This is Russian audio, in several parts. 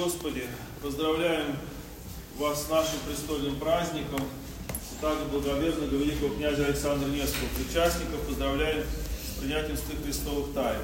Господи, поздравляем вас с нашим престольным праздником, также благоверного великого князя Александра Невского. Причастников поздравляем с принятием святых христовых тайн.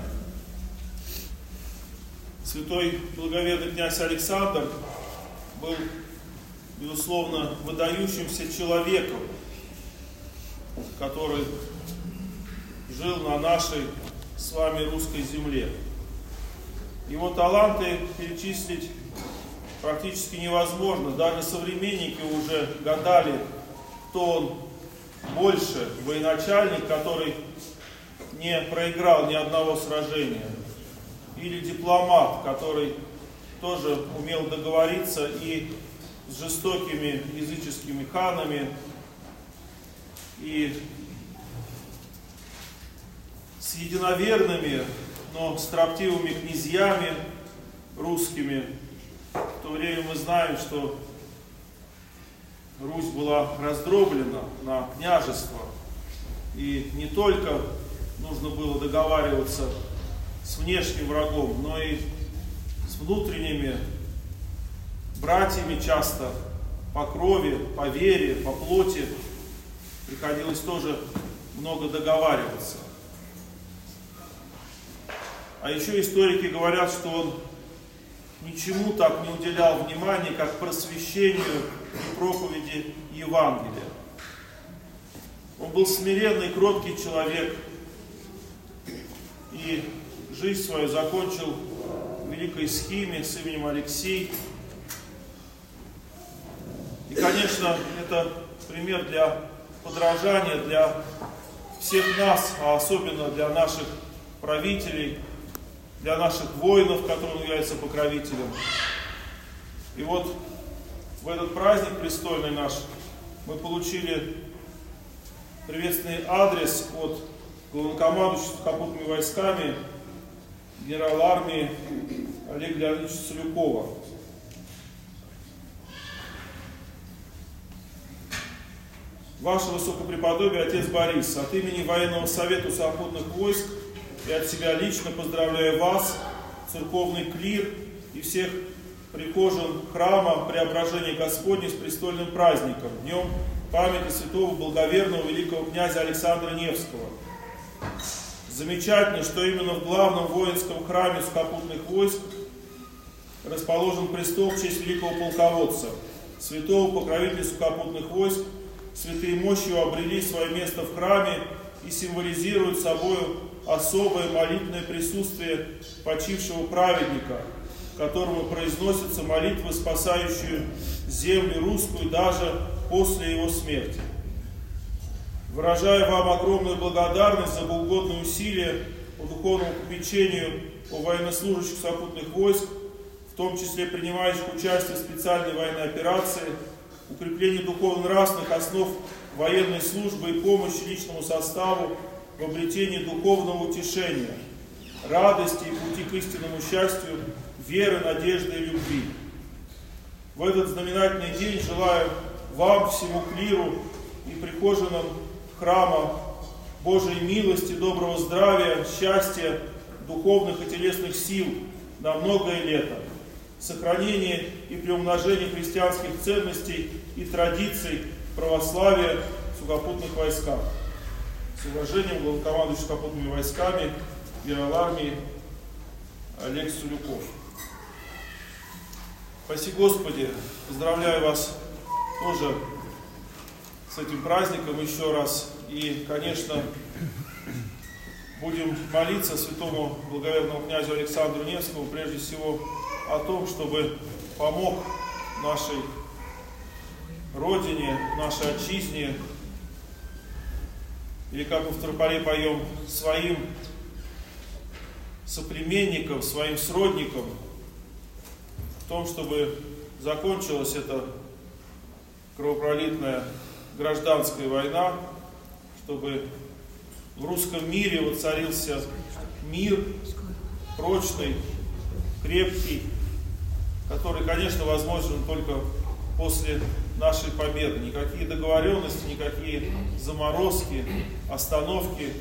Святой благоверный князь Александр был, безусловно, выдающимся человеком, который жил на нашей с вами русской земле. Его таланты перечислить практически невозможно. Даже современники уже гадали, кто он больше: военачальник, который не проиграл ни одного сражения, или дипломат, который тоже умел договориться и с жестокими языческими ханами, и с единоверными, но строптивыми князьями русскими. В то время мы знаем, что Русь была раздроблена на княжества, и не только нужно было договариваться с внешним врагом, но и с внутренними братьями, часто по крови, по вере, по плоти приходилось тоже много договариваться. А еще историки говорят, что он ничему так не уделял внимания, как просвещению и проповеди Евангелия. Он был смиренный, кроткий человек, и жизнь свою закончил в великой схиме с именем Алексей. И, конечно, это пример для подражания для всех нас, а особенно для наших правителей, для наших воинов, которым является покровителем. И вот в этот праздник престольный наш мы получили приветственный адрес от главнокомандующего сухопутными войсками генерала армии Олега Леонидовича Целюкова. Ваше Высокопреподобие, отец Борис, от имени Военного совета сухопутных войск и от себя лично поздравляю вас, церковный клир и всех прихожан храма Преображения Господня с престольным праздником, днем памяти святого благоверного великого князя Александра Невского. Замечательно, что именно в главном воинском храме сухопутных войск расположен престол в честь великого полководца, святого покровителя сухопутных войск. Святые мощью обрели свое место в храме и символизируют собою особое молитвенное присутствие почившего праведника, которому произносятся молитвы, спасающие землю русскую даже после его смерти. Выражаю вам огромную благодарность за богоугодные усилия по духовному попечению о военнослужащих сухопутных войск, в том числе принимающих участие в специальной военной операции, укреплению духовно-нравственных основ военной службы и помощи личному составу в обретении духовного утешения, радости и пути к истинному счастью, веры, надежды и любви. В этот знаменательный день желаю вам, всему клиру и прихожанам храма Божией милости, доброго здравия, счастья, духовных и телесных сил на многое лето, сохранения и приумножения христианских ценностей и традиций православия в сухопутных войсках. С уважением, главнокомандующий сухопутными войсками генерал армии Олег Целюков. Спаси Господи, поздравляю вас тоже с этим праздником еще раз. И, конечно, будем молиться святому благоверному князю Александру Невскому, прежде всего, о том, чтобы помог нашей Родине, нашей Отчизне, или, как мы в тропаре поем, своим соплеменникам, своим сродникам, в том, чтобы закончилась эта кровопролитная гражданская война, чтобы в русском мире воцарился мир прочный, крепкий, который, конечно, возможен только после нашей победы. Никакие договоренности, никакие заморозки, остановки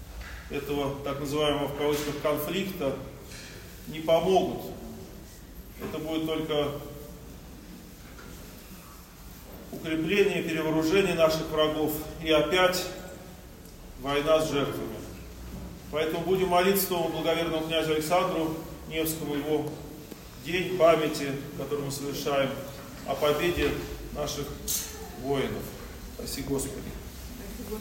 этого так называемого в кавычках конфликта не помогут. это будет только укрепление, перевооружение наших врагов и опять война с жертвами. Поэтому будем молиться тому благоверному князю Александру Невскому, его день памяти, который мы совершаем, о победе наших воинов. Спаси Господи.